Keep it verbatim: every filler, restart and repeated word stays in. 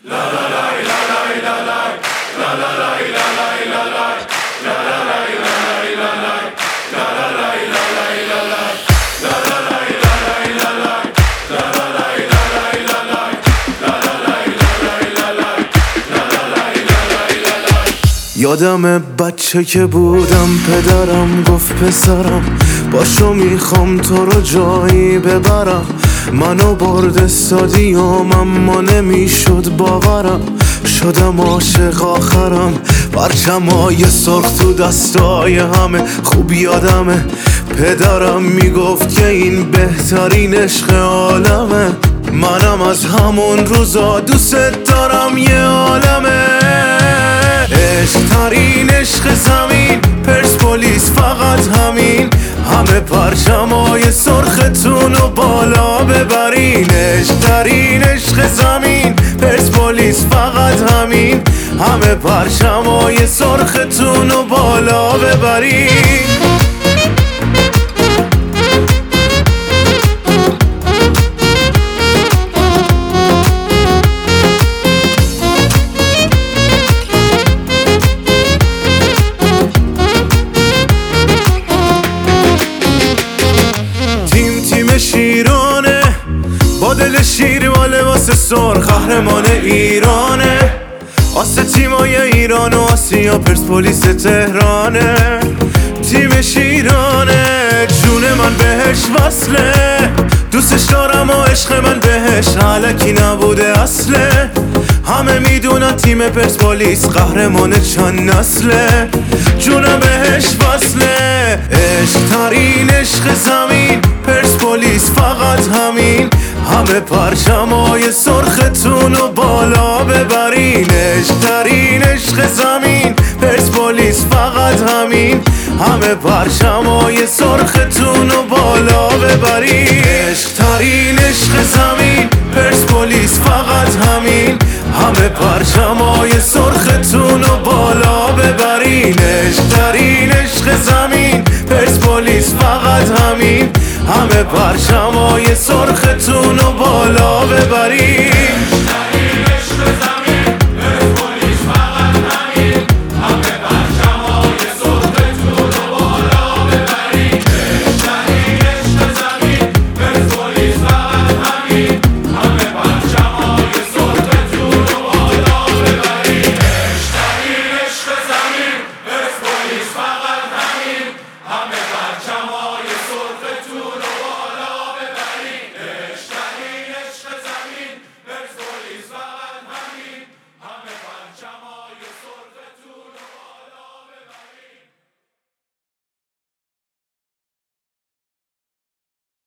یادم بچه که بودم پدرم گفت پسرم باشو میخوام تو رو جایی ببرم. منو برد استادیوم اما نمیشد باورم، شدم عاشق آخرم. پرچمای سرخ تو دستای همه خوب یادمه، پدرم میگفت که این بهترین عشق عالمه. منم از همون روزا دوست دارم یه عالمه. عشق ترین عشق زمین، پرسپولیس فقط همین، همه پرچمای سرختون رو بالا ببرین. عشق ترین عشق زمین، پرسپولیس فقط همین، همه پرچمای سرختون رو بالا ببرین. شیرانه با دل شیر و لباس سرخ، قهرمان ایرانه. آسه تیمای ایران و آسیا پرسپولیس تهرانه. تیم شیرانه جون من بهش وصله، دوستش دارم و عشق من بهش علکی نبوده اصله. همه میدونن تیم پرسپولیس قهرمان چند نسله، جونم بهش وصله. عشق ترین عشق زمین، پرسپولیس فقط همین، همه پرچمای سرختون رو بالا ببرین. عشق ترین عشق زمین، پرسپولیس فقط همین، همه پرچمای سرختون رو بالا ببرین. عشق ترین عشق زمین، پرسپولیس فقط همین، همه پرچمای سرختون رو بالا ببرین. عشق ترین عشق زمین، پرسپولیس فقط همین، همه پرچمای سرختون رو بالا ببرین.